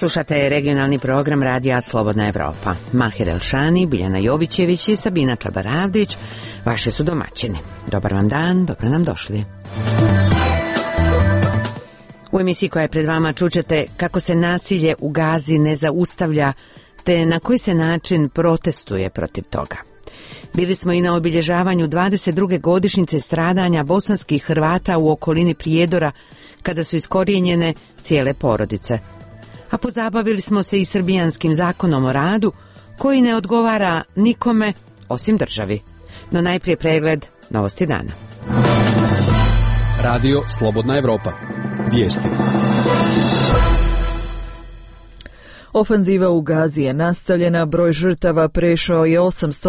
Slušate regionalni program radija Slobodna Evropa. Mahir Elšani, Biljana Jovićević i Sabina Čabaravdić vaše su domaćini. Dobar vam dan, dobro nam došli. U emisiji koja je pred vama čućete kako se nasilje u Gazi ne zaustavlja, te na koji se način protestuje protiv toga. Bili smo i na obilježavanju 22. godišnjice stradanja bosanskih Hrvata u okolini Prijedora, kada su iskorijenjene cijele porodice. A pozabavili smo se i srbijanskim zakonom o radu, koji ne odgovara nikome osim državi. No najprije pregled novosti dana. Radio Slobodna Evropa. Vijesti. Ofanziva u Gazi je nastavljena, broj žrtava prešao je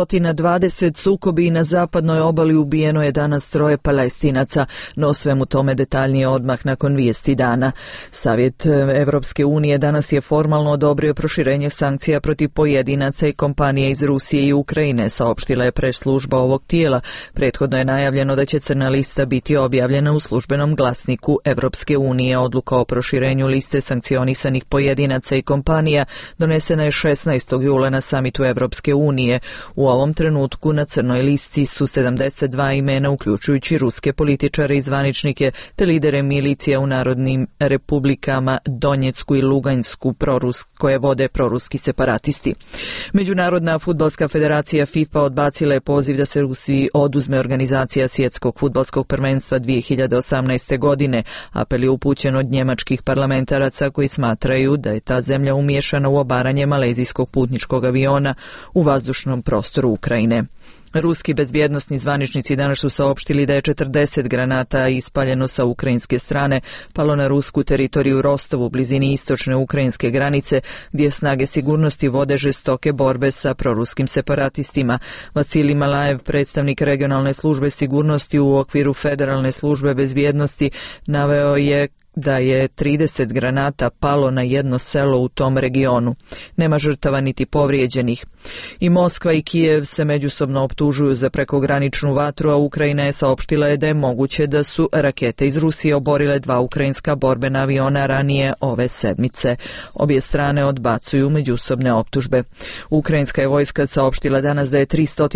820, sukobi na zapadnoj obali, ubijeno je danas 3 Palestinaca, no svemu tome detaljnije odmah nakon vijesti dana. Savjet Evropske unije danas je formalno odobrio proširenje sankcija protiv pojedinaca i kompanije iz Rusije i Ukrajine, saopštila je press-služba ovog tijela. Prethodno je najavljeno da će crna lista biti objavljena u službenom glasniku Evropske unije. Odluka o proširenju liste sankcionisanih pojedinaca i kompanija donesena je 16. jula na samitu Evropske unije. U ovom trenutku na crnoj listi su 72 imena, uključujući ruske političare i zvaničnike, te lidere milicija u narodnim republikama Donjecku i Luganjsku, koje vode proruski separatisti. Međunarodna fudbalska federacija FIFA odbacila je poziv da se Rusiji oduzme organizacija svjetskog fudbalskog prvenstva 2018. godine. Apel je upućen od njemačkih parlamentaraca koji smatraju da je ta zemlja umiješana u obaranje malezijskog putničkog aviona u vazdušnom prostoru Ukrajine. Ruski bezbjednosni zvaničnici danas su saopštili da je 40 granata ispaljeno sa ukrajinske strane palo na rusku teritoriju Rostovu u blizini istočne ukrajinske granice, gdje snage sigurnosti vode žestoke borbe sa proruskim separatistima. Vasilij Malajev, predstavnik regionalne službe sigurnosti u okviru Federalne službe bezbjednosti, naveo je da je 30 granata palo na jedno selo u tom regionu. Nema žrtava niti povrijeđenih. I Moskva i Kijev se međusobno optužuju za prekograničnu vatru, a Ukrajina je saopštila da je moguće da su rakete iz Rusije oborile 2 ukrajinska borbena aviona ranije ove sedmice. Obje strane odbacuju međusobne optužbe. Ukrajinska je vojska saopštila danas da je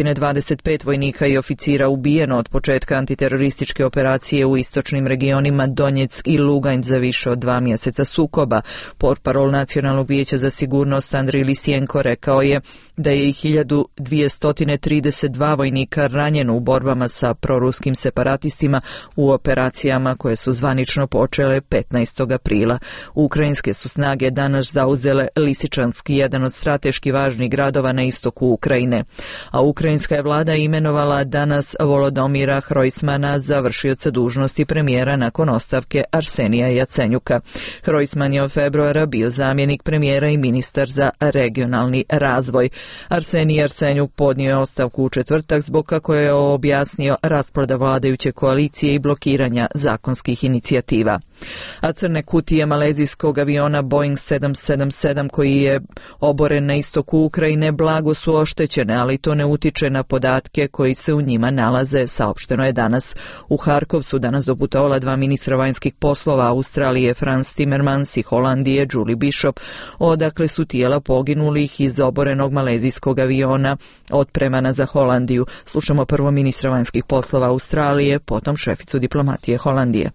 325 vojnika i oficira ubijeno od početka antiterorističke operacije u istočnim regionima Donjeck i Lugansk za više od 2 mjeseca sukoba. Portparol Nacionalnog vijeća za sigurnost Andrij Lisjenko rekao je da je i 1232 vojnika ranjeno u borbama sa proruskim separatistima u operacijama koje su zvanično počele 15. aprila. Ukrajinske su snage danas zauzele Lisičanski, jedan od strateški važnih gradova na istoku Ukrajine. A ukrajinska je vlada imenovala danas Volodomira Hrojsmana za vršioca dužnosti premijera nakon ostavke Arsenija Jacenjuka. Hrojsman je od februara bio zamjenik premijera i ministar za regionalni razvoj. Arsenij Jacenjuk podnio je ostavku u četvrtak zbog, kako je objasnio, rasproda vladajuće koalicije i blokiranja zakonskih inicijativa. A crne kutije malezijskog aviona Boeing 777 koji je oboren na istoku Ukrajine blago su oštećene, ali to ne utiče na podatke koji se u njima nalaze, saopšteno je danas. U Harkov su danas doputovala 2 ministra vanjskih poslova Australije, Frans Timmermans, i Holandije, Julie Bishop, odakle su tijela poginulih iz oborenog malezijskog aviona otpremana za Holandiju. Slušamo prvo ministra vanjskih poslova Australije, potom šeficu diplomatije Holandije.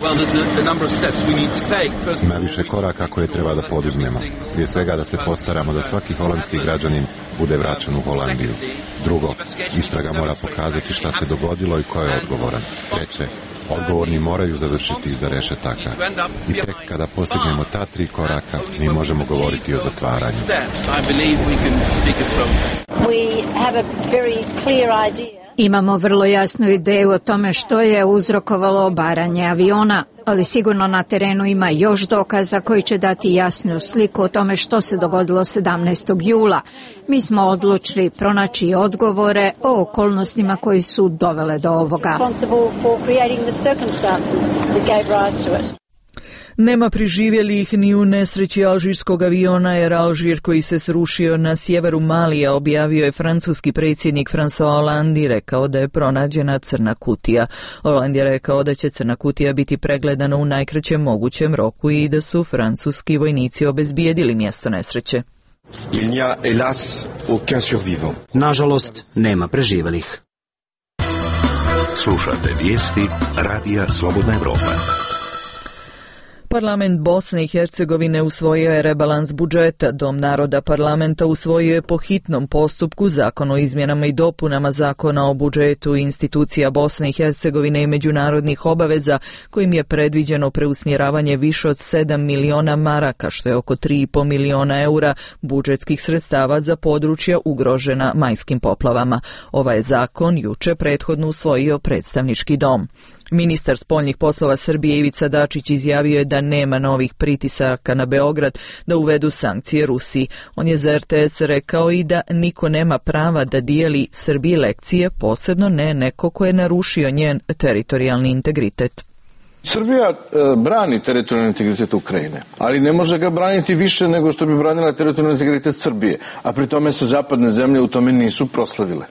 Ima više koraka koje treba da poduzmemo. Prije svega da se postaramo da svaki holandski građanin bude vraćen u Holandiju. Drugo, istraga mora pokazati šta se dogodilo i ko je odgovoran. Treće, odgovorni moraju završiti iza rešetaka. I tek kada postignemo ta 3 koraka, mi možemo govoriti o zatvaranju. Imamo vrlo jasnu ideju o tome što je uzrokovalo obaranje aviona, ali sigurno na terenu ima još dokaza koji će dati jasnu sliku o tome što se dogodilo 17. jula. Mi smo odlučili pronaći odgovore o okolnostima koji su dovele do ovoga. Nema preživjelih ni u nesreći alžirskog aviona Air Alžir koji se srušio na sjeveru Malija, objavio je francuski predsjednik François Hollande i rekao da je pronađena crna kutija. Hollande je rekao da će crna kutija biti pregledana u najkraćem mogućem roku i da su francuski vojnici obezbijedili mjesto nesreće. Il n'y a hélas aucun survivant. Nažalost, nema preživjelih. Slušate vijesti Radija Slobodna Evropa. Parlament Bosne i Hercegovine usvojio je rebalans budžeta. Dom naroda parlamenta usvojio je po hitnom postupku Zakon o izmjenama i dopunama Zakona o budžetu institucija Bosne i Hercegovine i međunarodnih obaveza, kojim je predviđeno preusmjeravanje više od 7 miliona maraka, što je oko 3,5 miliona eura budžetskih sredstava za područja ugrožena majskim poplavama. Ovaj je zakon juče prethodno usvojio predstavnički dom. Ministar spoljnih poslova Srbije Ivica Dačić izjavio je da nema novih pritisaka na Beograd da uvedu sankcije Rusiji. On je za RTS rekao i da niko nema prava da dijeli Srbiji lekcije, posebno ne neko ko je narušio njen teritorijalni integritet. Srbija brani teritorijalni integritet Ukrajine, ali ne može ga braniti više nego što bi branila teritorijalni integritet Srbije, a pri tome se zapadne zemlje u tome nisu proslavile.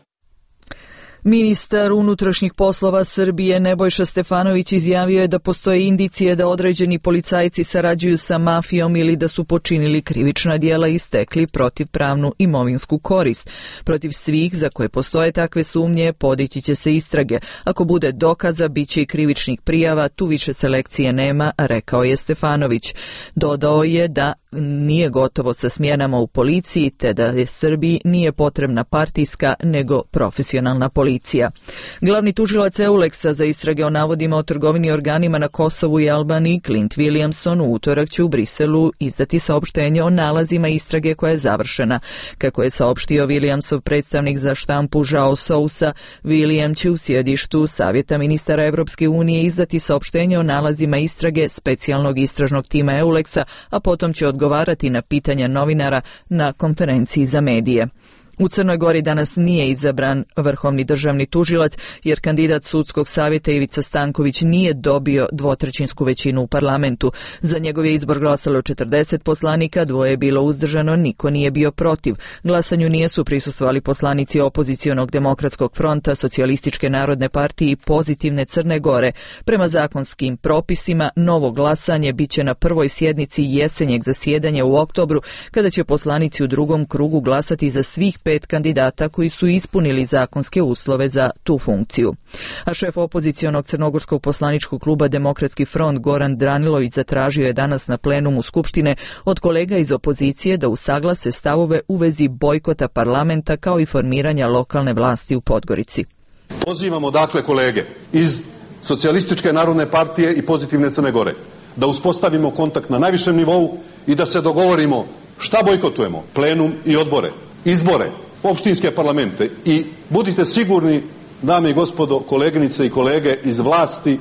Ministar unutrašnjih poslova Srbije Nebojša Stefanović izjavio je da postoje indicije da određeni policajci sarađuju sa mafijom ili da su počinili krivična djela i stekli protivpravnu imovinsku korist. Protiv svih za koje postoje takve sumnje podići će se istrage. Ako bude dokaza, bit će i krivičnih prijava, tu više selekcije nema, rekao je Stefanović. Dodao je da nije gotovo sa smjenama u policiji, te da je Srbiji nije potrebna partijska nego profesionalna policija. Glavni tužilac Euleksa za istrage o navodima o trgovini organima na Kosovu i Albaniji, Clint Williamson, u utorak će u Briselu izdati saopštenje o nalazima istrage koja je završena. Kako je saopštio Williamsov predstavnik za štampu João Sousa, William će u sjedištu Savjeta ministara Evropske unije izdati saopštenje o nalazima istrage specijalnog istražnog tima Euleksa, a potom će odgovarati na pitanja novinara na konferenciji za medije. U Crnoj Gori danas nije izabran vrhovni državni tužilac jer kandidat sudskog savjeta Ivica Stanković nije dobio dvotrećinsku većinu u parlamentu. Za njegov je izbor glasalo 40 poslanika, 2 je bilo uzdržano, niko nije bio protiv. Glasanju nisu prisustvovali poslanici Opozicionog demokratskog fronta, Socijalističke narodne partije i Pozitivne Crne Gore. Prema zakonskim propisima, novo glasanje biće na prvoj sjednici jesenjeg zasjedanja u oktobru, kada će poslanici u drugom krugu glasati za svih 5 kandidata koji su ispunili zakonske uslove za tu funkciju. A šef opozicionog crnogorskog poslaničkog kluba Demokratski front Goran Dranilović zatražio je danas na plenumu Skupštine od kolega iz opozicije da usaglase stavove u vezi bojkota parlamenta kao i formiranja lokalne vlasti u Podgorici. Pozivamo dakle kolege iz Socijalističke narodne partije i Pozitivne Crne Gore da uspostavimo kontakt na najvišem nivou i da se dogovorimo šta bojkotujemo, plenum i odbore, izbore, opštinske parlamente, i budite sigurni, dame i gospodo, koleginice i kolege iz vlasti,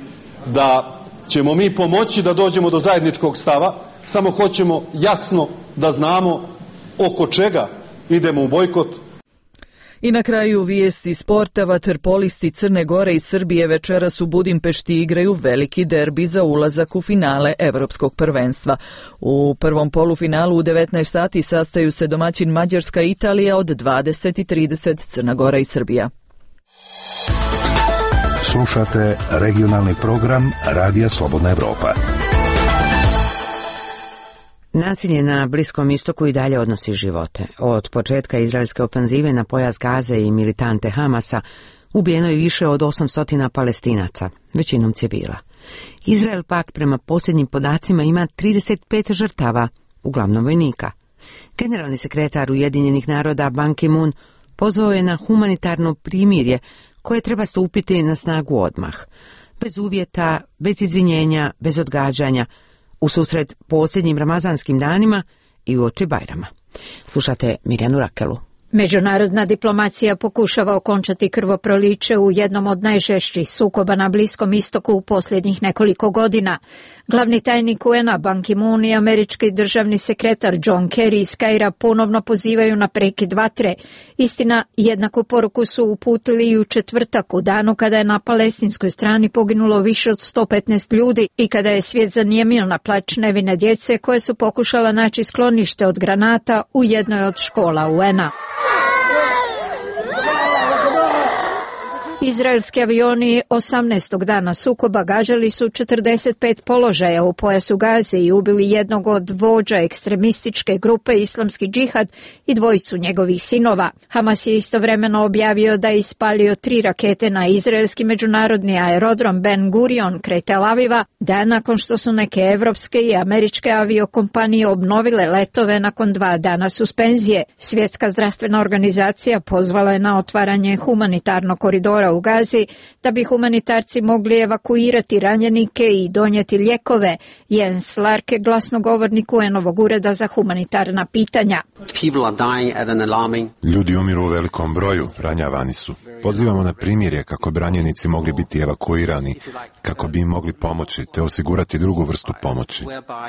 da ćemo mi pomoći da dođemo do zajedničkog stava, samo hoćemo jasno da znamo oko čega idemo u bojkot. I na kraju vijesti sporta. Vaterpolisti Crne Gore i Srbije večeras u Budimpešti igraju veliki derbi za ulazak u finale Evropskog prvenstva. U prvom polufinalu u 19 sati sastaju se domaćin Mađarska i Italija, od 20:30 Crna Gora i Srbija. Slušate regionalni program Radija Slobodna Evropa. Nasilje na Bliskom istoku i dalje odnosi živote. Od početka izraelske ofanzive na pojas Gaze i militante Hamasa ubijeno je više od 800 Palestinaca, većinom civila. Izrael pak prema posljednjim podacima ima 35 žrtava, uglavnom vojnika. Generalni sekretar Ujedinjenih naroda Ban Ki-moon pozvao je na humanitarno primirje koje treba stupiti na snagu odmah. Bez uvjeta, bez izvinjenja, bez odgađanja, u susret posljednjim ramazanskim danima i uoči Bajrama. Slušate Mirjanu Rakelu. Međunarodna diplomacija pokušava okončati krvoproliće u jednom od najžešćih sukoba na Bliskom istoku u posljednjih nekoliko godina. Glavni tajnik UN-a Ban Ki-moon i američki državni sekretar John Kerry iz Kaira ponovno pozivaju na prekid vatre. Istina, jednaku poruku su uputili i u četvrtak, u danu kada je na palestinskoj strani poginulo više od 115 ljudi i kada je svijet zanijemio na plač nevine djece koje su pokušala naći sklonište od granata u jednoj od škola UN-a. Izraelski avioni 18. dana sukoba gađali su 45 položaja u pojasu Gaze i ubili jednog od vođa ekstremističke grupe Islamski džihad i dvojicu njegovih sinova. Hamas je istovremeno objavio da je ispalio 3 rakete na izraelski međunarodni aerodrom Ben Gurion kraj Tel Aviva, da nakon što su neke evropske i američke aviokompanije obnovile letove nakon 2 dana suspenzije. Svjetska zdravstvena organizacija pozvala je na otvaranje humanitarnog koridora u Gazi da bi humanitarci mogli evakuirati ranjenike i donijeti lijekove. Jens Larke, glasnogovornik UN-ovog ureda za humanitarna pitanja. Ljudi umiru u velikom broju, ranjavani su. Pozivamo na primirje kako bi ranjenici mogli biti evakuirani, kako bi im mogli pomoći te osigurati drugu vrstu pomoći.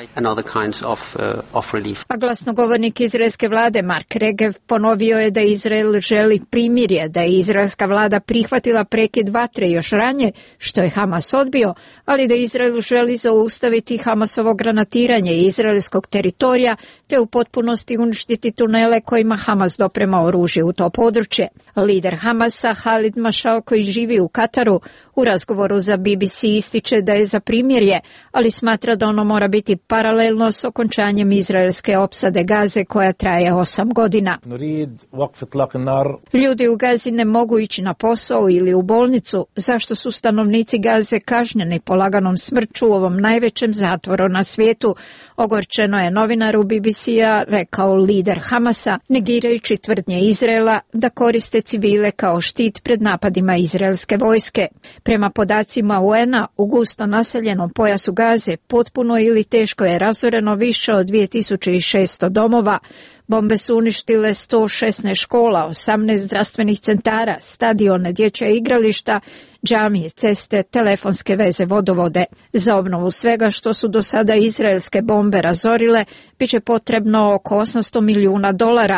A glasnogovornik izraelske vlade Mark Regev ponovio je da Izrael želi primirje, da je izraelska vlada prihvatila prekid vatre još ranije, što je Hamas odbio, ali da Izrael želi zaustaviti Hamasovo granatiranje izraelskog teritorija te u potpunosti uništiti tunele kojima Hamas doprema oružje u to područje. Lider Hamasa Halid Mashal, koji živi u Kataru, u razgovoru za BBC ističe da je za primirje, ali smatra da ono mora biti paralelno s okončanjem izraelske opsade Gaze koja traje 8 godina. Ljudi u Gazi ne mogu ići na posao ili u bolnicu. Zašto su stanovnici Gaze kažnjeni polaganom smrću u ovom najvećem zatvoru na svijetu? Ogorčeno je novinaru BBC-a rekao lider Hamasa, negirajući tvrdnje Izraela da koriste civile kao štit pred napadima izraelske vojske. Prema podacima UN-a, u gusto naseljenom pojasu Gaze potpuno ili teško je razoreno više od 2600 domova. Bombe su uništile 116 škola, 18 zdravstvenih centara, stadione, dječja igrališta, džamije, ceste, telefonske veze, vodovode. Za obnovu svega što su do sada izraelske bombe razorile, bit će potrebno oko $800 milijuna,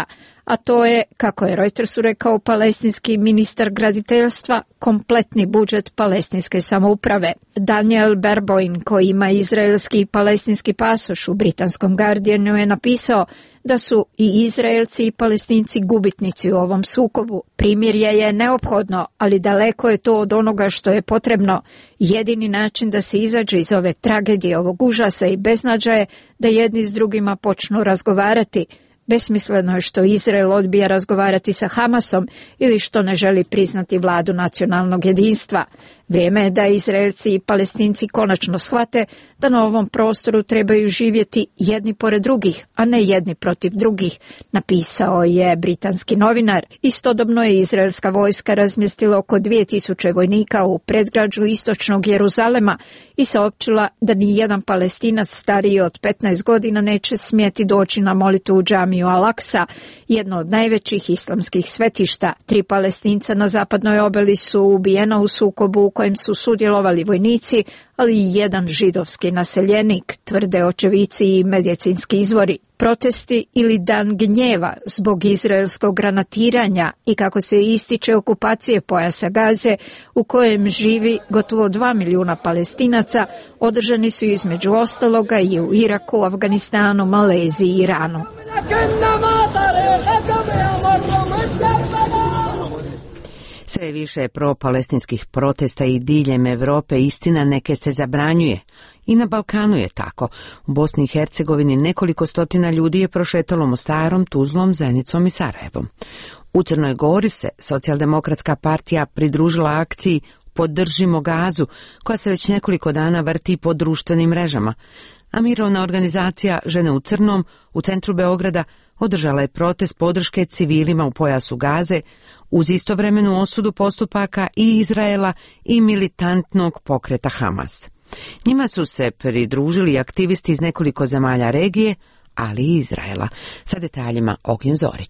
a to je, kako je Reutersu rekao palestinski ministar graditeljstva, kompletni budžet palestinske samouprave. Daniel Berboin, koji ima izraelski i palestinski pasoš, u britanskom Guardianu je napisao da su i Izraelci i Palestinci gubitnici u ovom sukobu. Primirje je neophodno, ali daleko je to od onoga što je potrebno. Jedini način da se izađe iz ove tragedije, ovog užasa i beznađa je da jedni s drugima počnu razgovarati. Besmisleno je što Izrael odbija razgovarati sa Hamasom ili što ne želi priznati vladu nacionalnog jedinstva. Vrijeme je da Izraelci i Palestinci konačno shvate da na ovom prostoru trebaju živjeti jedni pored drugih, a ne jedni protiv drugih, napisao je britanski novinar. Istodobno je izraelska vojska razmjestila oko 2000 vojnika u predgrađu istočnog Jeruzalema i saopćila da ni jedan Palestinac stariji od 15 godina neće smjeti doći na molitvu u džamiju Al-Aqsa, jedno od najvećih islamskih svetišta. 3 Palestinca na zapadnoj obali su ubijena u sukobu u kojem su sudjelovali vojnici, ali i jedan židovski naseljenik, tvrde očevici i medicinski izvori. Protesti ili dan gnjeva zbog izraelskog granatiranja i, kako se ističe, okupacije pojasa Gaze u kojem živi gotovo 2 milijuna Palestinaca održani su između ostaloga i u Iraku, Afganistanu, Maleziji i Iranu. Sve više pro-palestinskih protesta i diljem Europe, istina, neke se zabranjuje. I na Balkanu je tako. U Bosni i Hercegovini nekoliko stotina ljudi je prošetalo Mostarom, Tuzlom, Zenicom i Sarajevom. U Crnoj Gori se Socijaldemokratska partija pridružila akciji Podržimo Gazu, koja se već nekoliko dana vrti po društvenim mrežama. A mirovna organizacija Žene u crnom u centru Beograda održala je protest podrške civilima u pojasu Gaze uz istovremenu osudu postupaka i Izraela i militantnog pokreta Hamas. Njima su se pridružili aktivisti iz nekoliko zemalja regije, ali i Izraela. Sa detaljima Ognjen Zorić.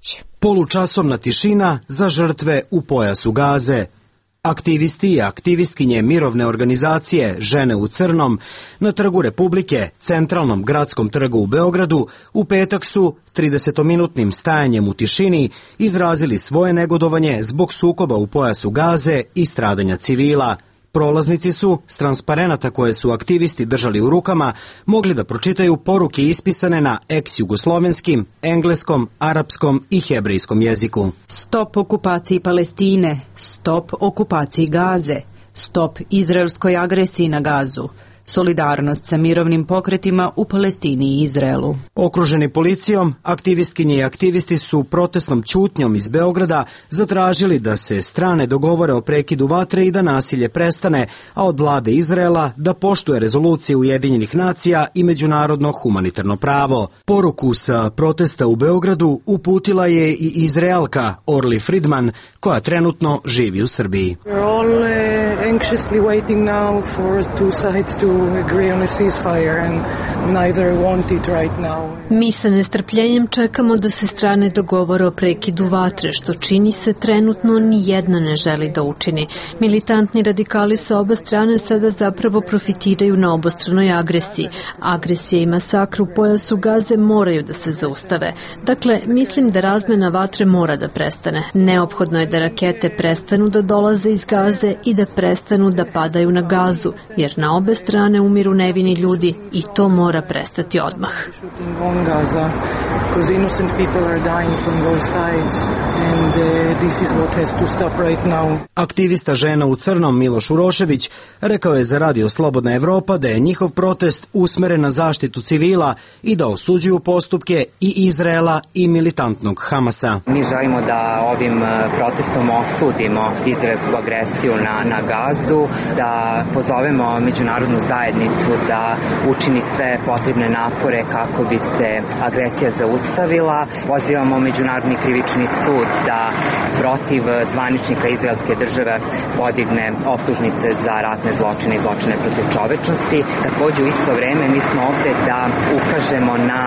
Polučasovna tišina za žrtve u pojasu Gaze. Aktivisti i aktivistkinje mirovne organizacije Žene u crnom na Trgu Republike, centralnom gradskom trgu u Beogradu, u petak su 30-minutnim stajanjem u tišini izrazili svoje negodovanje zbog sukoba u pojasu Gaze i stradanja civila. Prolaznici su, s transparenata koje su aktivisti držali u rukama, mogli da pročitaju poruke ispisane na ex-jugoslovenskim, engleskom, arapskom i hebrejskom jeziku. Stop okupaciji Palestine, stop okupaciji Gaze, stop izraelskoj agresiji na Gazu. Solidarnost sa mirovnim pokretima u Palestini i Izraelu. Okruženi policijom, aktivistkinje i aktivisti su protestnom ćutnjom iz Beograda zatražili da se strane dogovore o prekidu vatre i da nasilje prestane, a od vlade Izraela da poštuje rezolucije Ujedinjenih nacija i međunarodno humanitarno pravo. Poruku sa protesta u Beogradu uputila je i Izraelka Orli Friedman, koja trenutno živi u Srbiji. Anxiously waiting now for two sides to agree on a ceasefire and neither want it right now. Mi sa nestrpljenjem čekamo da se strane dogovore o prekidu vatre, što čini se trenutno ni jedna ne želi da učini. Militantni radikali sa oba strane sada zapravo profitiraju na obostranoj agresiji. Agresija i masakr u pojasu Gaze moraju da se zaustave. Dakle, mislim da razmena vatre mora da prestane. Neophodno je da rakete prestanu da dolaze iz Gaze i da prestanu da padaju na Gazu, jer na obe strane umiru nevini ljudi i to mora prestati odmah. Aktivista Žena u crnom Miloš Urošević rekao je za Radio Slobodna Evropa da je njihov protest usmeren na zaštitu civila i da osuđuju postupke i Izraela i militantnog Hamasa. Mi želimo da ovim protestom osudimo izraelsku agresiju na Gazu, da pozovemo međunarodnu zajednicu da učini sve potrebne napore kako bi se agresija zaustavila. Pozivamo Međunarodni krivični sud da protiv zvaničnika izraelske države podigne optužnice za ratne zločine i zločine protiv čovečnosti. Takođe u isto vreme mi smo ovde da ukažemo na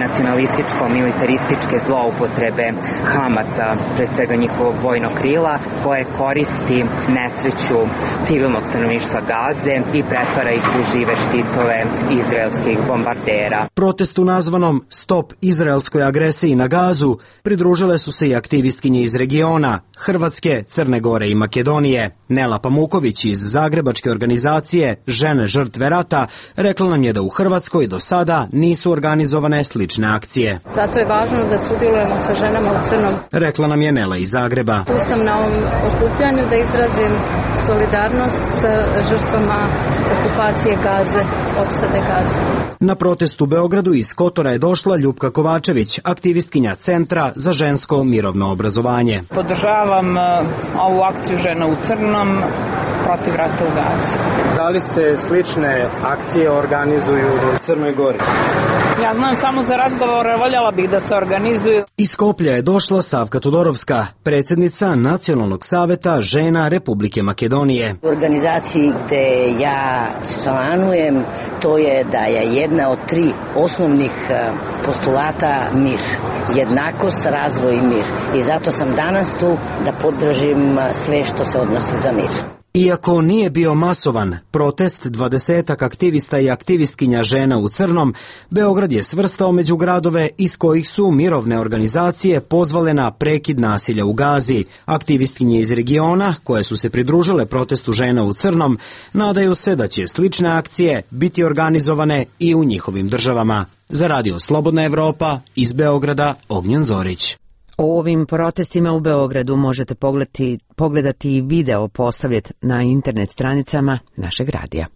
nacionalističko-militarističke zloupotrebe Hamasa, pre svega njihovog vojnog krila, koje koristi nesreću civilnog stanovništva Gaze i pretvara ih u žive štitove izraelskih bombardera. Protestu nazvanom Stop izraelskoj agresiji na Gazu pridružile su se i aktivistkinje iz regiona, Hrvatske, Crne Gore i Makedonije. Nela Pamuković iz zagrebačke organizacije Žene žrtve rata rekla nam je da u Hrvatskoj do sada nisu organizovane slične akcije. Zato je važno da sudjelujemo sa ženama u crnom. Rekla nam je Nela iz Zagreba. Tu sam na ovom okupljanju da izrazim solidarnost sa žrtvama okupacije Gaze, opsade Gaze. Na protestu u Beogradu iz Kotora je došla Ljupka Kovačević, aktivistkinja Centra za žensko mirovno obrazovanje. Podržavam ovu akciju Žena u crnom protiv rata u Gazi. Da li se slične akcije organizuju u Crnoj Gori? Ja znam samo za razgovore, voljela bih da se organizuju. Iz Skoplja je došla Savka Todorovska, predsjednica Nacionalnog saveta žena Republike Makedonije. U organizaciji gde ja članujem, to je da je jedna od 3 osnovnih postulata mir. Jednakost, razvoj i mir. I zato sam danas tu da podržim sve što se odnosi za mir. Iako nije bio masovan protest 20 aktivista i aktivistkinja Žena u crnom, Beograd je svrstao među gradove iz kojih su mirovne organizacije pozvale na prekid nasilja u Gazi. Aktivistkinje iz regiona, koje su se pridružile protestu Žena u crnom, nadaju se da će slične akcije biti organizovane i u njihovim državama. Za Radio Slobodna Evropa, iz Beograda, Ognjen Zorić. O ovim protestima u Beogradu možete pogledati i video postavljen na internet stranicama našeg radija.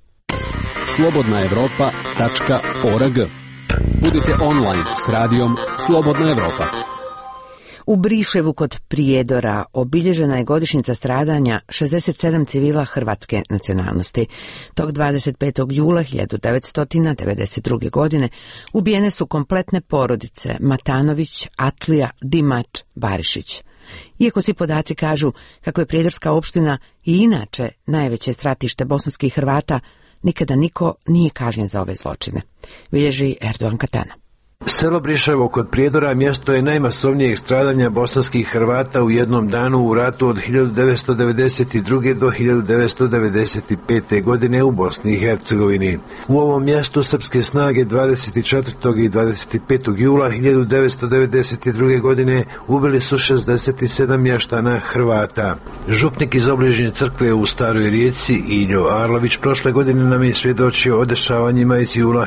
slobodnaevropa.org. Budite online s radijom Slobodna Evropa. U Briševu kod Prijedora obilježena je godišnjica stradanja 67 civila hrvatske nacionalnosti. Tog 25. jula 1992. godine ubijene su kompletne porodice Matanović, Atlija, Dimač, Barišić. Iako svi podaci kažu kako je prijedorska opština i inače najveće stratište bosanskih Hrvata, nikada niko nije kažnjen za ove zločine, bilježi Erdogan Katana. Selo Briševo kod Prijedora mjesto je najmasovnijeg stradanja bosanskih Hrvata u jednom danu u ratu od 1992. do 1995. godine u Bosni i Hercegovini. U ovom mjestu srpske snage 24. i 25. jula 1992. godine ubili su 67 mještana Hrvata. Župnik iz obližnje crkve u Staroj Rijeci Iljo Arlović prošle godine nam je svjedočio o dešavanjima iz jula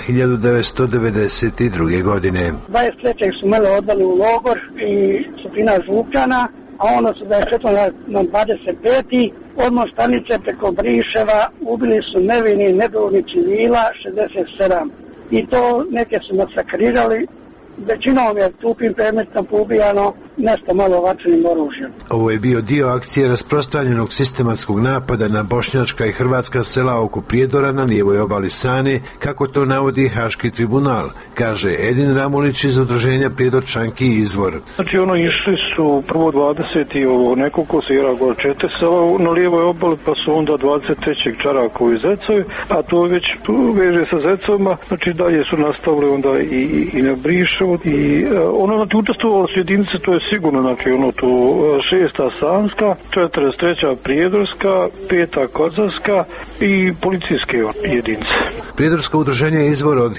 1992. godine. 23. su mene odveli u logor i sudbina Župljana, a ono su 24. na 25. odmah stanice preko Briševa ubili su nevini nedolni civila 67. I to neke su masakrirali, većinom je tupim predmetom poubijano, nešto malo vatrenim oružjem. Ovo je bio dio akcije rasprostranjenog sistematskog napada na bošnjačka i hrvatska sela oko Prijedora na lijevoj obali Sane, kako to navodi Haški tribunal, kaže Edin Ramulić iz udruženja Prijedorčanki Izvor. Znači išli su prvo 20. nekoliko sela, gore 4 sela na lijevoj obali, pa su onda 23. Čarakovo i Zecovi, a to već veže sa Zecovima, znači dalje su nastavili onda i na Briševo i znači učestvovalo su jedinice, to je sigurno, znači tu 6. Sanska, 43. Prijedorska, 5. Kozarska i policijske jedinice. Prijedorsko udruženje Izvor od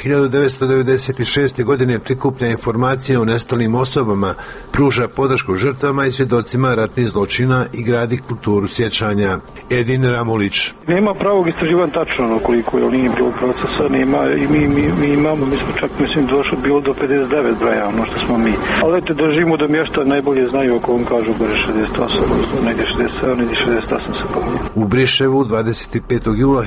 1996. godine prikuplja informacije o nestalim osobama, pruža podršku žrtvama i svjedocima ratnih zločina i gradi kulturu sjećanja. Edin Ramulić. Nema pravog istraživanja tačno koliko je, nije bilo procesa, nema i mi imamo, mi smo čak došli bilo do 59 broja, ono što smo mi. Ali držimo da mješta najbolje znaju ako vam kažu gore 68, negdje 67, negdje 68 se pominje. U Briševu 25. jula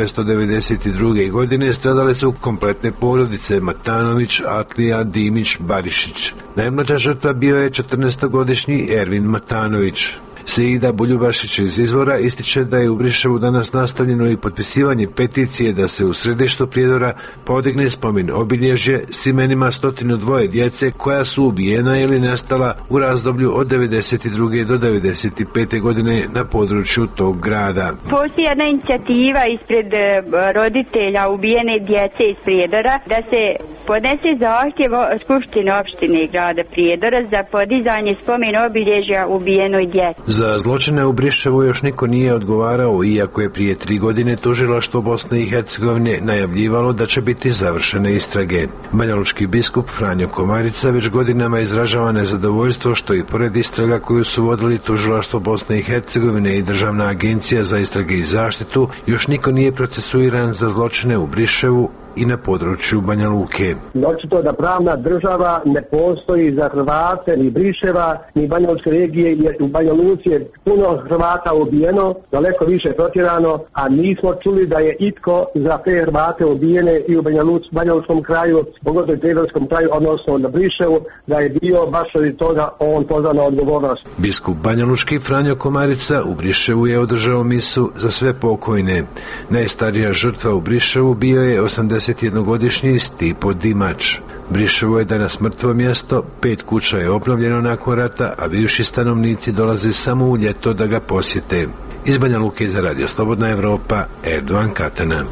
1992. godine stradale su kompletne porodice Matanović, Atlija, Dimić, Barišić. Najmlađa žrtva bio je 14-godišnji Ervin Matanović. Seida Buljubašić iz Izvora ističe da je u Briševu danas nastavljeno i potpisivanje peticije da se u središtu Prijedora podigne spomen obilježje s imenima 102 djece koja su ubijena ili nestala u razdoblju od 92. do 95. godine na području tog grada. Postoji jedna inicijativa ispred roditelja ubijene djece iz Prijedora da se podnese zahtjev Skupštine opštine grada Prijedora za podizanje spomen obilježja ubijenoj djeci. Za zločine u Briševu još niko nije odgovarao, iako je prije 3 godine tužilaštvo Bosne i Hercegovine najavljivalo da će biti završene istrage. Banjalučki biskup Franjo Komarica već godinama izražava nezadovoljstvo što i pored istraga koju su vodili tužilaštvo Bosne i Hercegovine i Državna agencija za istrage i zaštitu, još niko nije procesuiran za zločine u Briševu i na području Banja Luke. Očito da pravna država ne postoji za Hrvate ni Briševa ni Banjalučke regije, jer u Banja Luci je puno Hrvata ubijeno, daleko više protjerano, a nismo čuli da je itko za te Hrvate ubijene i u Banjalučkom kraju, pogotovo u Prijedorskom kraju, odnosno na Briševu, da je bio baš od toga on pozvan na odgovornost. Biskup banjalučki Franjo Komarica u Briševu je održao misu za sve pokojne. Najstarija žrtva u Briševu bio je 81-godišnji Stipo Dimač. Briševo je danas mrtvo mjesto, 5 kuća je obnovljeno nakon rata, a bivši stanovnici dolaze samo u ljeto da ga posjete. Iz Banja Luke za Radio Slobodna Evropa, Erdogan Katana.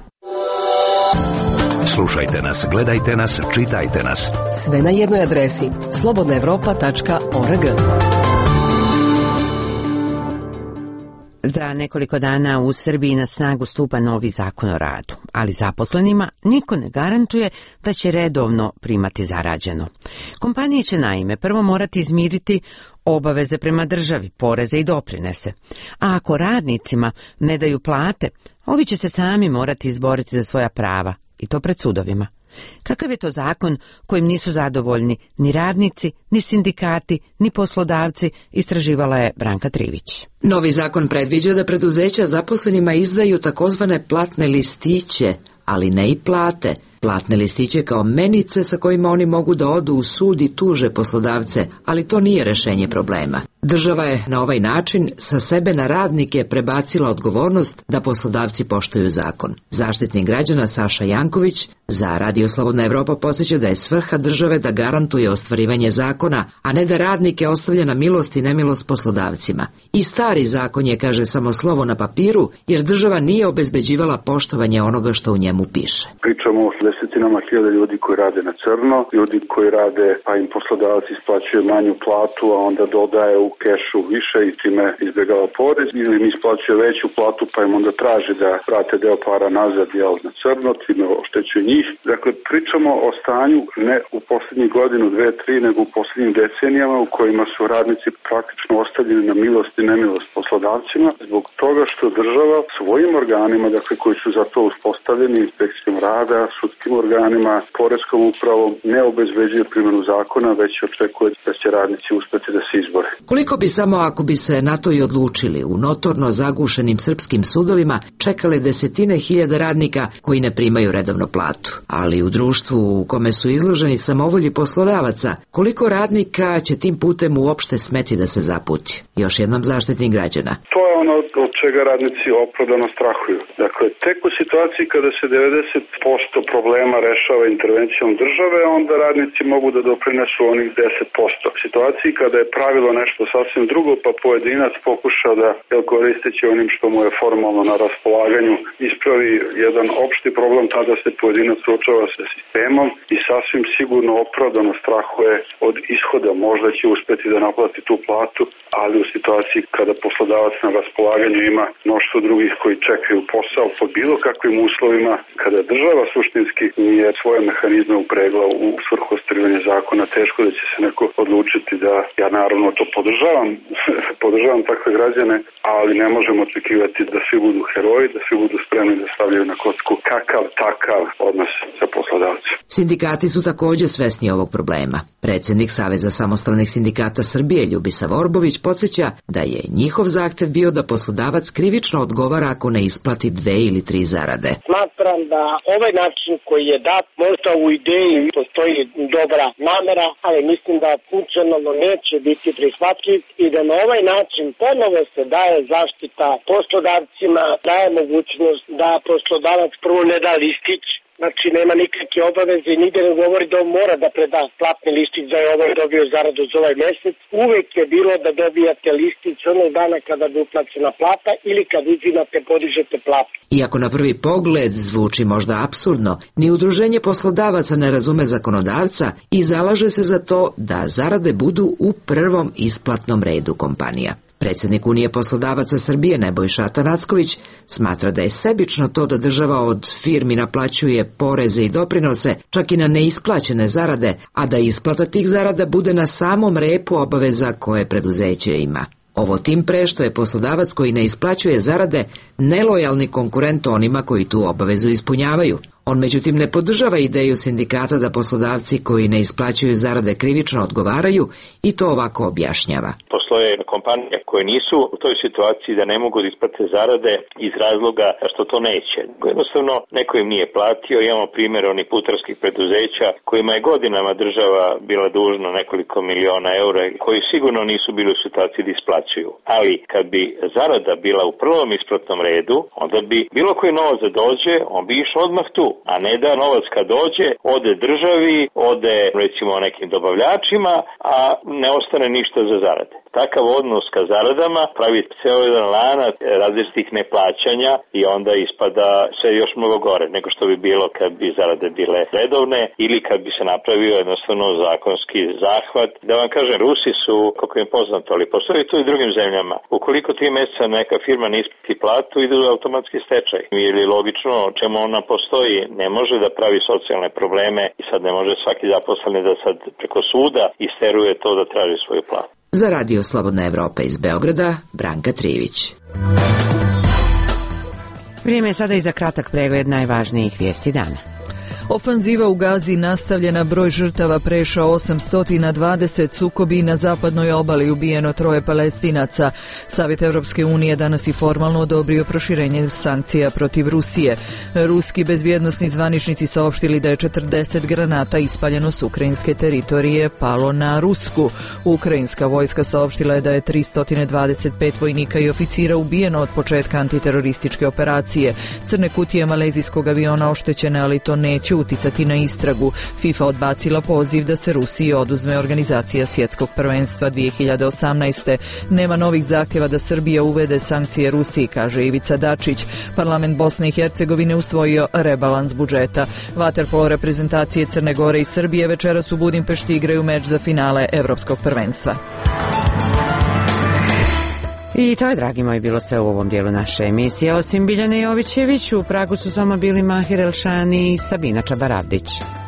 Slušajte nas, gledajte nas, čitajte nas. Sve na jednoj adresi slobodnaevropa.org. Za nekoliko dana u Srbiji na snagu stupa novi zakon o radu, ali zaposlenima niko ne garantuje da će redovno primati zarađeno. Kompanije će naime prvo morati izmiriti obaveze prema državi, poreze i doprinese, a ako radnicima ne daju plate, ovi će se sami morati izboriti za svoja prava, i to pred sudovima. Kakav je to zakon kojim nisu zadovoljni ni radnici, ni sindikati, ni poslodavci, istraživala je Branka Trivić. Novi zakon predviđa da preduzeća zaposlenima izdaju takozvane platne listiće, ali ne i plate. Platne listiće kao menice sa kojima oni mogu da odu u sud i tuže poslodavce, ali to nije rešenje problema. Država je na ovaj način sa sebe na radnike prebacila odgovornost da poslodavci poštuju zakon. Zaštitnik građana Saša Janković za Radio Slobodna Evropa podsjeća da je svrha države da garantuje ostvarivanje zakona, a ne da radnike ostavlja na milost i nemilost poslodavcima. I stari zakon je, kaže, samo slovo na papiru, jer država nije obezbeđivala poštovanje onoga što u njemu piše. Pričamo o desetinama hiljada ljudi koji rade na crno, ljudi koji rade pa im poslodavac isplaćuje manju platu, a onda dodaje u kešu više i time izbjegava porez, ili im isplaćuje veću platu pa im onda traži da vrate deo para nazad na crno, time oštećuje njih. Dakle, pričamo o stanju ne u posljednjih godinu, 2-3, nego u posljednjim decenijama u kojima su radnici praktično ostavljeni na milost i nemilost poslodavcima zbog toga što država svojim organima, dakle koji su za to uspostavljeni, inspekcijom rada, sudskim organima, poreskom upravom, ne obezbeđuje primjenu zakona, već očekuje da će radnici uspjeti da se izbore. Koliko bi samo ako bi se na to i odlučili u notorno zagušenim srpskim sudovima čekale desetine hiljada radnika koji ne primaju redovno platu, ali u društvu u kome su izloženi samovolji poslodavaca, koliko radnika će tim putem uopšte smeti da se zaputi? Još jednom Zaštitnik građana. To je ono od čega radnici opravdano strahuju. Dakle, tek u situaciji kada se 90% problema rešava intervencijom države, onda radnici mogu da doprinesu onih 10%. U situaciji kada je pravilo nešto sasvim drugo, pa pojedinac pokuša da, koristeći onim što mu je formalno na raspolaganju, ispravi jedan opšti problem, tada se pojedinac suočava sa sistemom i sasvim sigurno opravdano strahuje od ishoda. Možda će uspeti da naplati tu platu, ali u situaciji kada poslodavac na raspolaganju ima mnoštvo drugih koji čekaju posao pod bilo kakvim uslovima, kada država suštinski nije svoje mehanizme upregla u svrhu ostvarivanja zakona, teško da će se neko odlučiti da, ja naravno to podržavam takve građane, ali ne možemo očekivati da svi budu heroji, da svi budu spremni da stavljaju na kocku kakav takav odnos sa poslodavcem. Sindikati su također svesni ovog problema. Predsjednik Saveza samostalnih sindikata Srbije Ljubisa Vorbović podsjeća da je njihov zahtev bio da poslodavac krivično odgovara ako ne isplati 2 ili 3 zarade. Smatram da ovaj način koji je dat, možda u ideji postoji dobra namera, ali mislim da funkcionalno neće biti prihvatljiv i da na ovaj način ponovo se daje zaštita poslodavcima, daje mogućnost da poslodavac prvo ne da listić, znači nema nikakve obaveze i nigde ne govori da on mora da preda platni listić da je ovaj dobio zaradu za ovaj mesec. Uvek je bilo da dobijate listić onog dana kada bi uplaćena plata ili kad uzimate, podižete platu. Iako na prvi pogled zvuči možda apsurdno, ni udruženje poslodavaca ne razume zakonodavca i zalaže se za to da zarade budu u prvom isplatnom redu kompanija. Predsjednik Unije poslodavaca Srbije Nebojša Atanacković smatra da je sebično to da država od firmi naplaćuje poreze i doprinose, čak i na neisplaćene zarade, a da isplata tih zarada bude na samom repu obaveza koje preduzeće ima. Ovo tim pre što je poslodavac koji ne isplaćuje zarade nelojalni konkurent onima koji tu obavezu ispunjavaju. On međutim ne podržava ideju sindikata da poslodavci koji ne isplaćuju zarade krivično odgovaraju i to ovako objašnjava. Postoje kompanije koje nisu u toj situaciji da ne mogu da isplate zarade iz razloga što to neće. Jednostavno neko im nije platio, imamo primjer onih putarskih preduzeća kojima je godinama država bila dužna nekoliko miliona eura koji sigurno nisu bili u situaciji da isplaćuju. Ali kad bi zarada bila u prvom isplatnom redu, onda bi bilo koji novac da dođe, on bi išao odmah tu. A ne da novac kad dođe, ode državi, ode recimo nekim dobavljačima, a ne ostane ništa za zarade. Takav odnos ka zaradama pravi ceo jedan lanac različitih neplaćanja i onda ispada sve još mnogo gore nego što bi bilo kad bi zarade bile redovne ili kad bi se napravio jednostavno zakonski zahvat. Da vam kažem, Rusi su, kako im poznato, ali postoji to i u drugim zemljama. Ukoliko 3 mjeseca neka firma ne isplati platu, ide u automatski stečaj. Ili logično, čemu ona postoji, ne može da pravi socijalne probleme i sad ne može svaki zaposleni da sad preko suda isteruje to da traži svoju platu. Za Radio Slobodna Evropa iz Beograda, Branka Trivić. Vrijeme je sada i za kratak pregled najvažnijih vijesti dana. Ofanziva u Gazi nastavljena, broj žrtava prešao 820, sukobi na zapadnoj obali, ubijeno 3 Palestinaca. Savjet Evropske unije danas i formalno odobrio proširenje sankcija protiv Rusije. Ruski bezbjednosni zvaničnici saopštili da je 40 granata ispaljeno s ukrajinske teritorije palo na Rusku. Ukrajinska vojska saopštila je da je 325 vojnika i oficira ubijeno od početka antiterorističke operacije. Crne kutije malezijskog aviona oštećene, ali to neće uticati na istragu. FIFA odbacila poziv da se Rusiji oduzme organizacija svjetskog prvenstva 2018. Nema novih zahtjeva da Srbija uvede sankcije Rusiji, kaže Ivica Dačić. Parlament Bosne i Hercegovine usvojio rebalans budžeta. Vaterpolo reprezentacije Crne Gore i Srbije večeras u Budimpešti igraju meč za finale Evropskog prvenstva. I to je, dragi moji, bilo sve u ovom dijelu naše emisije. Osim Biljane Jovićević, u Pragu su s vama bili Mahir Elšani i Sabina Čabaravdić.